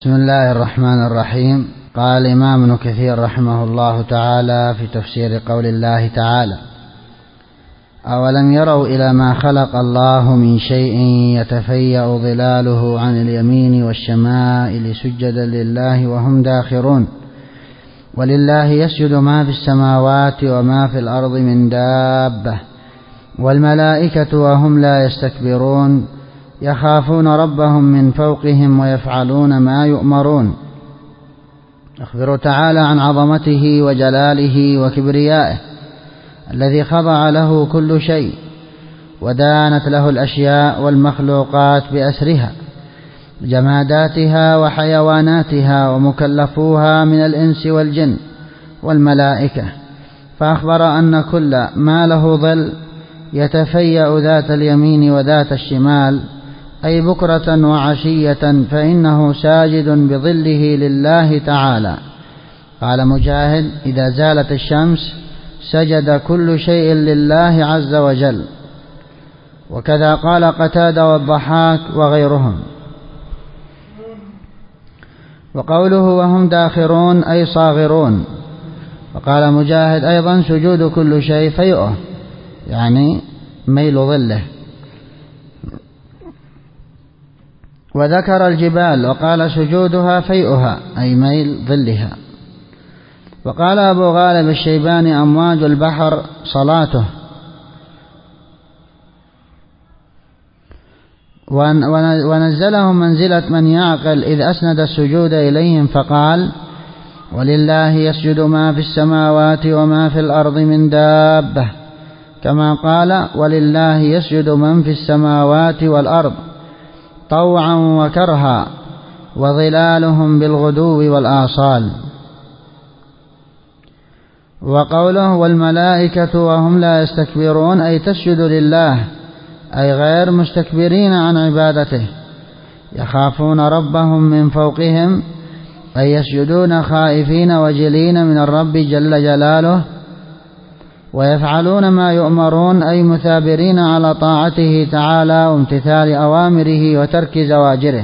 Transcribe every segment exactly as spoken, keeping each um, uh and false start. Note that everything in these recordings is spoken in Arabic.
بسم الله الرحمن الرحيم. قال الإمام ابن كثير رحمه الله تعالى في تفسير قول الله تعالى: أولم يروا إلى ما خلق الله من شيء يتفيأ ظلاله عن اليمين والشمائل سجدا لله وهم داخرون ولله يسجد ما في السماوات وما في الأرض من دابة والملائكة وهم لا يستكبرون يخافون ربهم من فوقهم ويفعلون ما يؤمرون. يخبر تعالى عن عظمته وجلاله وكبريائه الذي خضع له كل شيء ودانت له الأشياء والمخلوقات بأسرها جماداتها وحيواناتها ومكلفوها من الإنس والجن والملائكة، فأخبر أن كل ما له ظل يتفيأ ذات اليمين وذات الشمال أي بكرة وعشية فإنه ساجد بظله لله تعالى. قال مجاهد: إذا زالت الشمس سجد كل شيء لله عز وجل. وكذا قال قتادة والضحاك وغيرهم. وقوله وهم داخرون أي صاغرون. وقال مجاهد أيضا: سجود كل شيء فيئه يعني ميل ظله. وذكر الجبال وقال سجودها فيئها أي ميل ظلها. وقال أبو غالب الشيباني: أمواج البحر صلاته. ونزلهم منزلة من يعقل إذ أسند السجود إليهم فقال: ولله يسجد ما في السماوات وما في الأرض من دابة، كما قال: ولله يسجد من في السماوات والأرض طوعا وكرها وظلالهم بالغدو والآصال. وقوله والملائكة وهم لا يستكبرون أي تسجد لله أي غير مستكبرين عن عبادته، يخافون ربهم من فوقهم أي يسجدون خائفين وجلين من الرب جل جلاله، ويفعلون ما يؤمرون أي مثابرين على طاعته تعالى وامتثال أوامره وترك زواجره.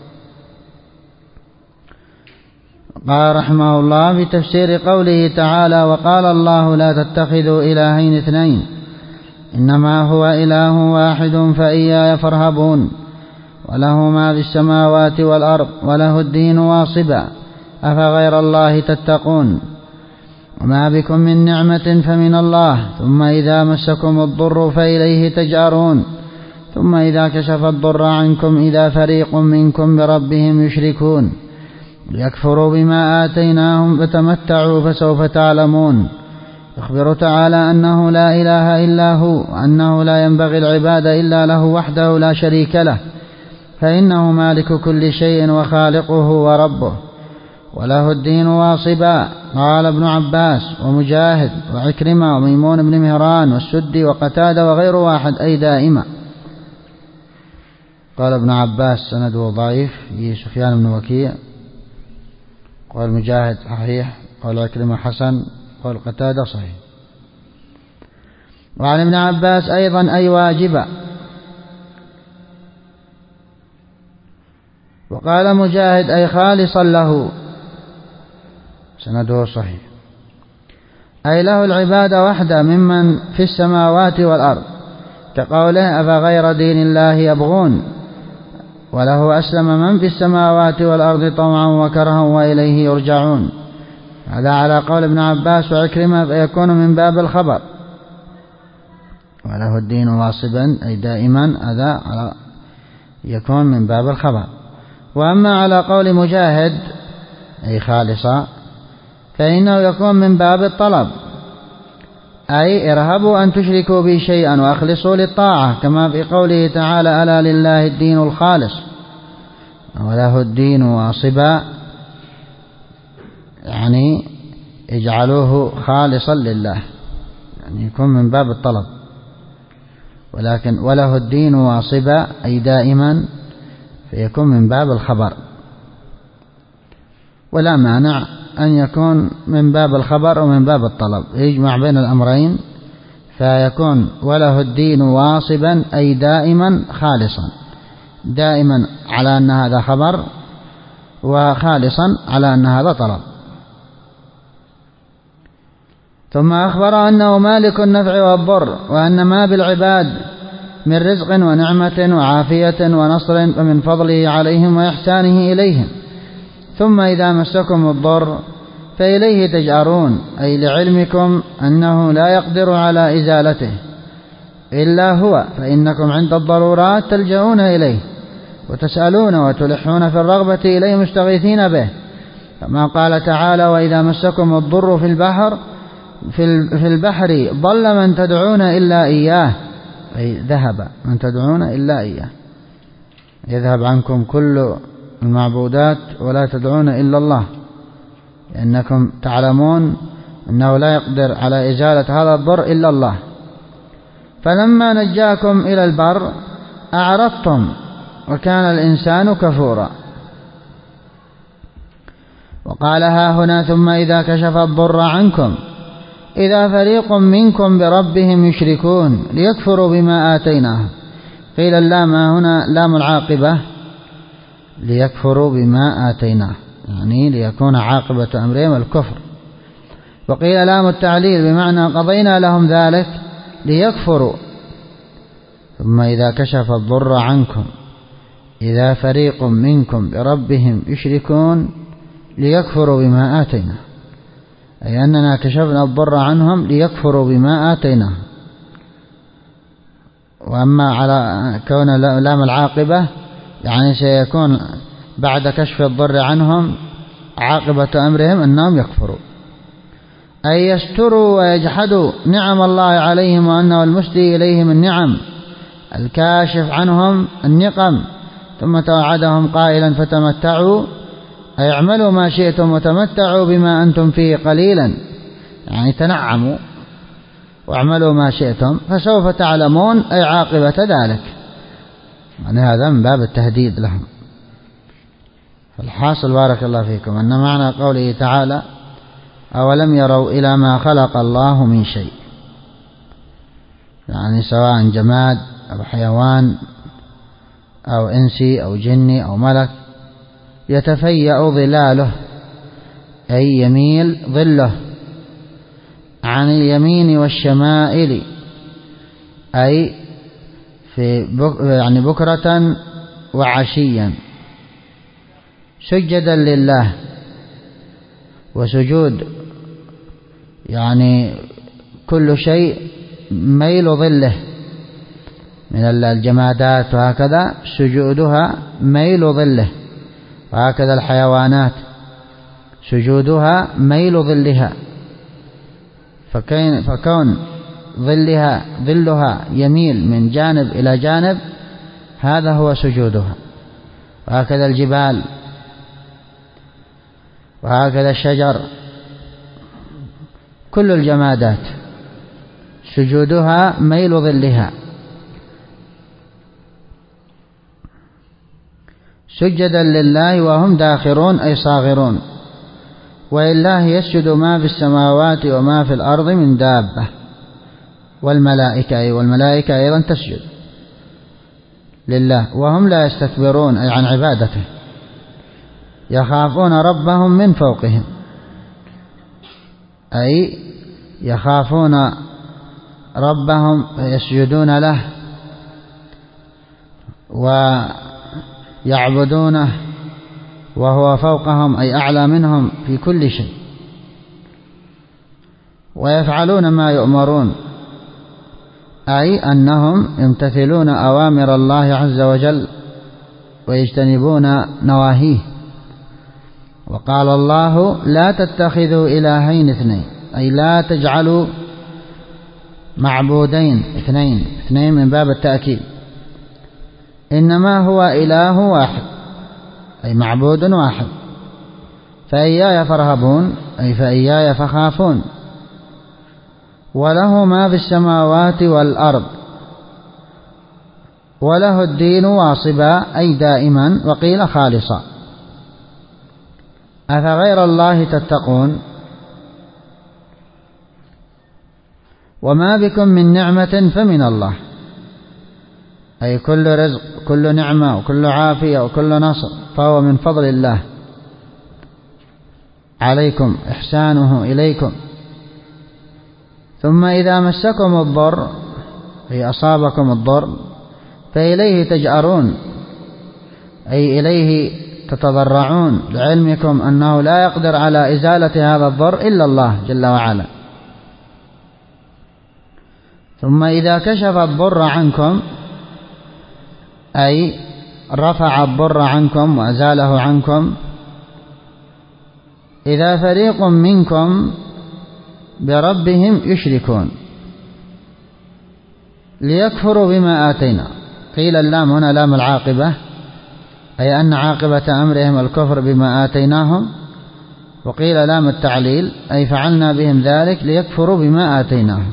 قال رحمه الله في تفسير قوله تعالى: وقال الله لا تتخذوا إلهين اثنين إنما هو إله واحد فإياي فارهبون وله ما في السماوات والأرض وله الدين واصبا أفغير الله تتقون وما بكم من نعمة فمن الله ثم إذا مسكم الضر فإليه تجأرون ثم إذا كشف الضر عنكم إذا فريق منكم بربهم يشركون ليكفروا بما آتيناهم فتمتعوا فسوف تعلمون. يخبر تعالى أنه لا إله إلا هو وأنه لا ينبغي العبادة إلا له وحده لا شريك له، فإنه مالك كل شيء وخالقه وربه، وله الدين واصبا. قال ابن عباس ومجاهد وعكرمة وميمون بن مهران والسدي وقتادة وغير واحد أي دائما. قال ابن عباس سنده ضعيف في سفيان بن وكيع، قال مجاهد صحيح، قال عكرمة حسن، قال قتادة صحيح. وعن ابن عباس أيضا أي واجبا. وقال مجاهد أي خالصا له، سنده صحيح، أي له العبادة وحده ممن في السماوات والأرض، كقوله أفغير دين الله يبغون وله أسلم من في السماوات والأرض طوعا وكرها وإليه يرجعون. هذا على قول ابن عباس وعكرمة فيكون من باب الخبر. وله الدين واصبا أي دائما، هذا يكون من باب الخبر. وأما على قول مجاهد أي خالصا فإنه يكون من باب الطلب، أي ارهبوا أن تشركوا بي شيئا وأخلصوا للطاعة، كما في قوله تعالى: ألا لله الدين الخالص وله الدين واصبا، يعني اجعلوه خالصا لله، يعني يكون من باب الطلب. ولكن وله الدين واصبا أي دائما فيكون من باب الخبر، ولا مانع أن يكون من باب الخبر ومن باب الطلب، يجمع بين الأمرين فيكون وله الدين واصبا أي دائما خالصا، دائما على أن هذا خبر، وخالصا على أن هذا طلب. ثم أخبر أنه مالك النفع والضر، وأن ما بالعباد من رزق ونعمة وعافية ونصر فمن فضله عليهم وإحسانه إليهم. ثم إذا مسكم الضر فإليه تجأرون، أي لعلمكم أنه لا يقدر على إزالته إلا هو، فإنكم عند الضرورات تلجؤون إليه وتسألون وتلحون في الرغبة إليه مستغيثين به، كما قال تعالى: وإذا مسكم الضر في البحر في البحر ضل من تدعون إلا إياه، أي ذهب من تدعون إلا إياه، يذهب عنكم كل المعبودات ولا تدعون إلا الله، لأنكم تعلمون أنه لا يقدر على إزالة هذا الضر إلا الله. فلما نجاكم إلى البر أعرضتم وكان الإنسان كفورا. وقال ها هنا: ثم إذا كشف الضر عنكم إذا فريق منكم بربهم يشركون ليكفروا بما آتيناهم. قيل اللام هنا لام العاقبة، ليكفروا بما آتيناه، يعني ليكون عاقبة أمرهم الكفر. وقيل لام التعليل بمعنى قضينا لهم ذلك ليكفروا. ثم إذا كشف الضر عنكم إذا فريق منكم بربهم يشركون ليكفروا بما آتيناه، أي أننا كشفنا الضر عنهم ليكفروا بما آتيناه. وأما على كون لام العاقبة يعني سيكون بعد كشف الضر عنهم عاقبة أمرهم أنهم يكفروا، أي يستروا ويجحدوا نعم الله عليهم، وأنه المسدي إليهم النعم الكاشف عنهم النقم. ثم توعدهم قائلا: فتمتعوا، أي اعملوا ما شئتم وتمتعوا بما أنتم فيه قليلا، يعني تنعموا واعملوا ما شئتم فسوف تعلمون، أي عاقبة ذلك. يعني هذا من باب التهديد لهم. فالحاصل بارك الله فيكم أن معنى قوله تعالى: أولم يروا إلى ما خلق الله من شيء، يعني سواء جماد أو حيوان أو إنسي أو جني أو ملك، يتفيأ ظلاله، أي يميل ظله عن اليمين والشمائل، أي في بك يعني بكرة وعشيا، سجدا لله. وسجود يعني كل شيء ميل ظله من الجمادات، وهكذا سجودها ميل ظله، وهكذا الحيوانات سجودها ميل ظلها. فكون ظلها ظلها يميل من جانب إلى جانب هذا هو سجودها. وهكذا الجبال، وهكذا الشجر، كل الجمادات سجودها ميل ظلها. سجدا لله وهم داخرون، أي صاغرون. ولله يسجد ما في السماوات وما في الأرض من دابة، والملائكة أي والملائكة أيضا تسجد لله، وهم لا يستكبرون أي عن عبادته، يخافون ربهم من فوقهم، أي يخافون ربهم فيسجدون له ويعبدونه، وهو فوقهم أي أعلى منهم في كل شيء، ويفعلون ما يؤمرون، أي أنهم يمتثلون أوامر الله عز وجل ويجتنبون نواهيه. وقال الله: لا تتخذوا إلهين اثنين، أي لا تجعلوا معبودين اثنين، اثنين من باب التأكيد، إنما هو إله واحد، أي معبود واحد. فإياي فارهبون، أي فإياي فخافون. وله ما في السماوات والأرض، وله الدين واصبا، أي دائما، وقيل خالصا. أفغير الله تتقون؟ وما بكم من نعمة فمن الله، أي كل رزق، كل نعمة، وكل عافية، وكل نصر فهو من فضل الله عليكم إحسانه إليكم. ثم إذا مسكم الضر أي أصابكم الضر فإليه تجأرون أي إليه تتضرعون لعلمكم أنه لا يقدر على إزالة هذا الضر إلا الله جل وعلا. ثم إذا كشف الضر عنكم أي رفع الضر عنكم وأزاله عنكم إذا فريق منكم بربهم يشركون ليكفروا بما آتينا. قيل اللام هنا لام العاقبة أي أن عاقبة أمرهم الكفر بما آتيناهم، وقيل لام التعليل أي فعلنا بهم ذلك ليكفروا بما آتيناهم.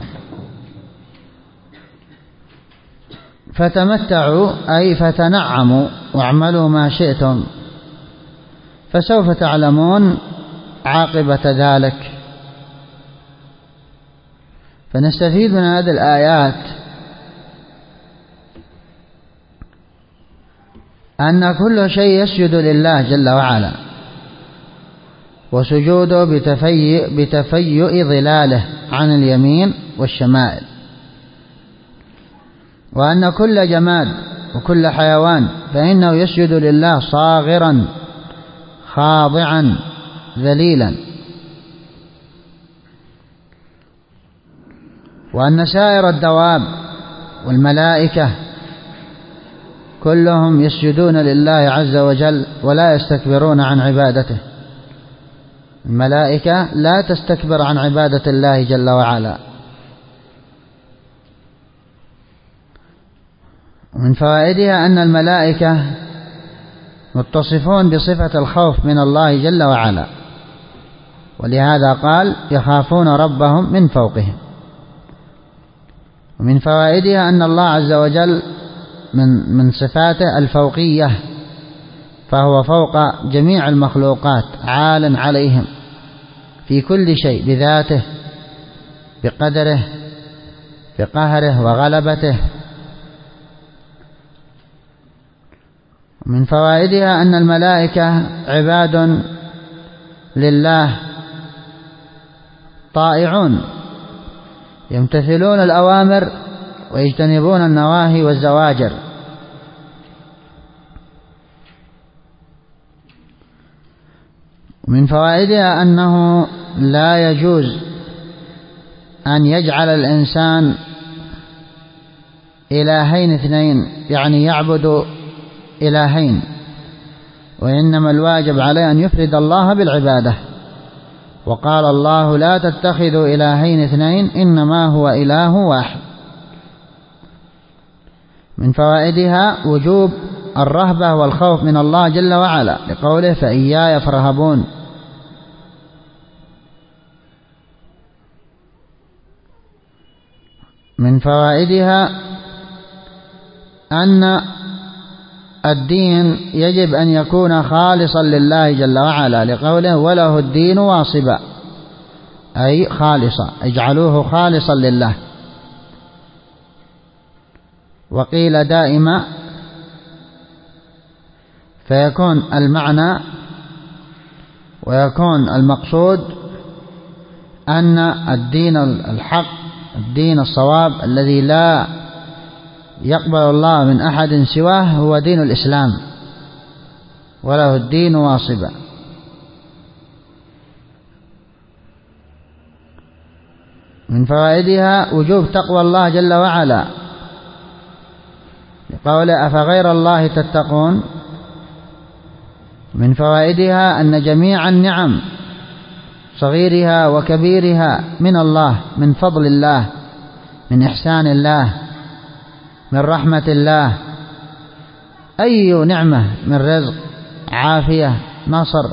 فتمتعوا أي فتنعموا واعملوا ما شئتم فسوف تعلمون عاقبة ذلك. فنستفيد من هذه الآيات أن كل شيء يسجد لله جل وعلا، وسجوده بتفيؤ, بتفيؤ ظلاله عن اليمين والشمائل، وأن كل جماد وكل حيوان فإنه يسجد لله صاغرا خاضعا ذليلا، وأن سائر الدواب والملائكة كلهم يسجدون لله عز وجل ولا يستكبرون عن عبادته. الملائكة لا تستكبر عن عبادة الله جل وعلا. ومن فوائدها أن الملائكة متصفون بصفة الخوف من الله جل وعلا، ولهذا قال يخافون ربهم من فوقهم. ومن فوائدها أن الله عز وجل من من صفاته الفوقية، فهو فوق جميع المخلوقات عال عليهم في كل شيء بذاته بقدره بقهره وغلبته. من فوائدها أن الملائكة عباد لله طائعون يمتثلون الأوامر ويجتنبون النواهي والزواجر. ومن فوائدها أنه لا يجوز أن يجعل الإنسان إلهين اثنين، يعني يعبد إلهين، وإنما الواجب عليه أن يفرد الله بالعبادة. وقال الله لا تتخذوا إلهين اثنين إنما هو إله واحد. من فوائدها وجوب الرهبة والخوف من الله جل وعلا لقوله فإياي فارهبون. من فوائدها أن الدين يجب أن يكون خالصا لله جل وعلا لقوله وله الدين واصبا، أي خالصا، اجعلوه خالصا لله. وقيل دائما، فيكون المعنى ويكون المقصود أن الدين الحق الدين الصواب الذي لا يقبل الله من أحد سواه هو دين الإسلام، وله الدين واصبا. من فوائدها وجوب تقوى الله جل وعلا لقوله أفغير الله تتقون. من فوائدها أن جميع النعم صغيرها وكبيرها من الله، من فضل الله، من إحسان الله، من رحمة الله. أي نعمة من رزق، عافية، نصر،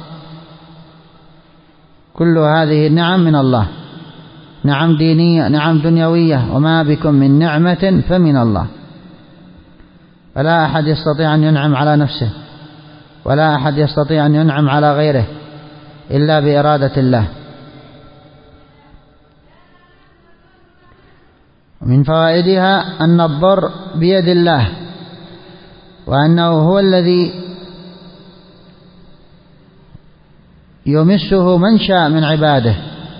كل هذه النعم من الله، نعم دينية، نعم دنيوية، وما بكم من نعمة فمن الله. فلا أحد يستطيع أن ينعم على نفسه، ولا أحد يستطيع أن ينعم على غيره إلا بإرادة الله. ومن فوائدها أن الضر بيد الله، وأنه هو الذي يمسه من شاء من عباده.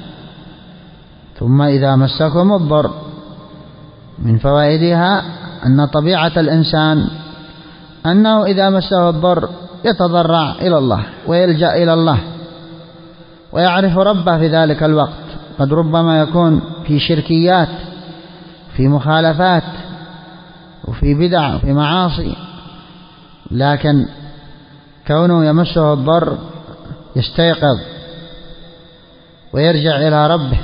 ثم إذا مسكم الضر، من فوائدها أن طبيعة الإنسان أنه إذا مسه الضر يتضرع إلى الله ويلجأ إلى الله ويعرف ربه في ذلك الوقت. قد ربما يكون في شركيات، في مخالفات، وفي بدع، وفي معاصي، لكن كونه يمسه الضر يستيقظ ويرجع إلى ربه.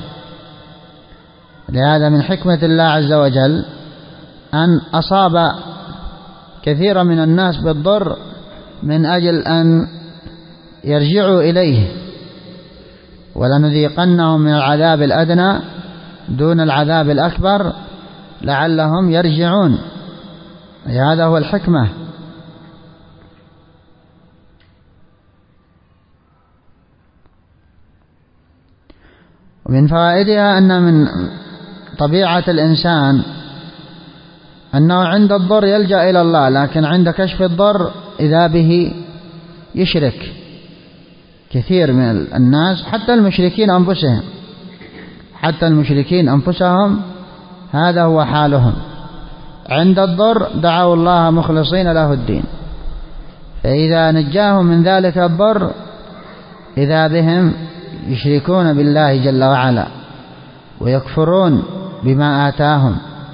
لهذا من حكمة الله عز وجل أن أصاب كثير من الناس بالضر من أجل أن يرجعوا إليه، ولنذيقنهم من العذاب الأدنى دون العذاب الأكبر لعلهم يرجعون. هذا هو الحكمة. ومن فوائدها أن من طبيعة الإنسان أنه عند الضر يلجأ إلى الله، لكن عند كشف الضر إذا به يشرك. كثير من الناس حتى المشركين أنفسهم حتى المشركين أنفسهم هذا هو حالهم، عند الضر دعوا الله مخلصين له الدين، فإذا نجاهم من ذلك الضر إذا بهم يشركون بالله جل وعلا ويكفرون بما آتاهم.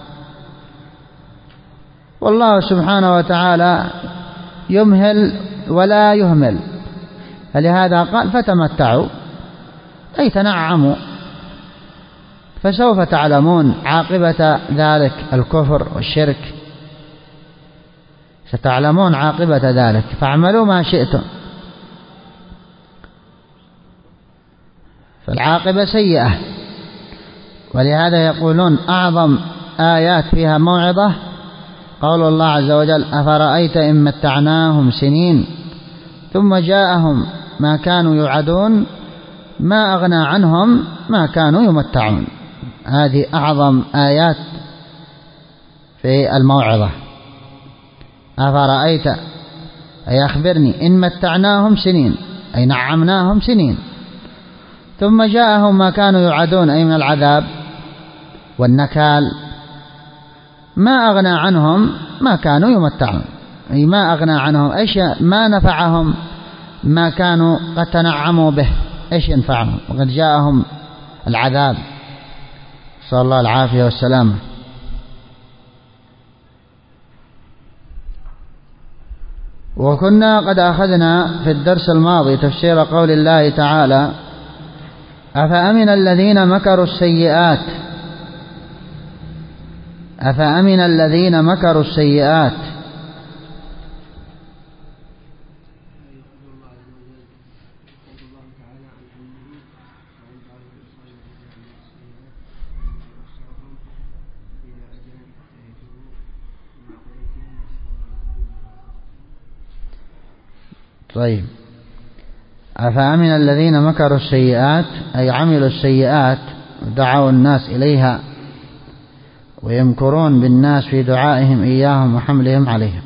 والله سبحانه وتعالى يمهل ولا يهمل، فلهذا قال فتمتعوا أي تنعموا، فسوف تعلمون عاقبة ذلك الكفر والشرك، ستعلمون عاقبة ذلك فاعملوا ما شئتم. فالعاقبة سيئة، ولهذا يقولون أعظم آيات فيها موعظة قول الله عز وجل أفرأيت إن متعناهم سنين ثم جاءهم ما كانوا يوعدون ما أغنى عنهم ما كانوا يمتعون. هذه أعظم آيات في الموعظة. أفرأيت أي أخبرني إن متعناهم سنين أي نعمناهم سنين ثم جاءهم ما كانوا يوعدون أي من العذاب والنكال ما أغنى عنهم ما كانوا يمتعون، أي ما أغنى عنهم إيش ما نفعهم ما كانوا قد تنعموا به، إيش ينفعهم وقد جاءهم العذاب، صلى الله العافية والسلامة. وكنا قد أخذنا في الدرس الماضي تفسير قول الله تعالى أفأمن الذين مكروا السيئات أفأمن الذين مكروا السيئات طيب أفأمن الذين مكروا السيئات أي عملوا السيئات ودعوا الناس إليها ويمكرون بالناس في دعائهم إياهم وحملهم عليهم،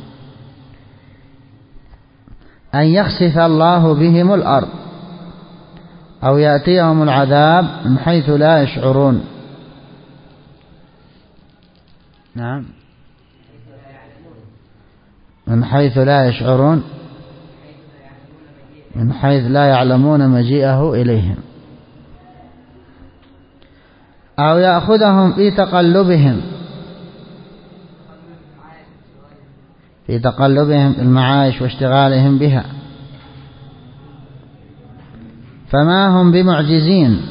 أن يخسف الله بهم الأرض أو يأتيهم العذاب من حيث لا يشعرون. نعم من حيث لا يشعرون، من حيث لا يعلمون مجيئه إليهم، أو يأخذهم في تقلبهم في تقلبهم في المعايش واشتغالهم بها، فما هم بمعجزين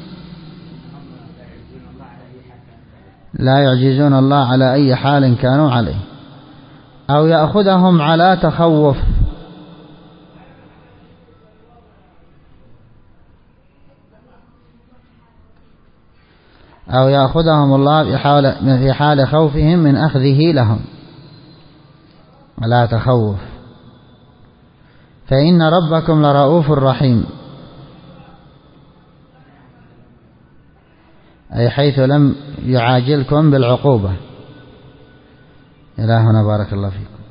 لا يعجزون الله على أي حال كانوا عليه، أو يأخذهم على تخوف أو يأخذهم الله في حال خوفهم من أخذه لهم ولا تخوف، فإن ربكم لرؤوف رحيم، أي حيث لم يعاجلكم بالعقوبة. إلى هنا بارك الله فيكم.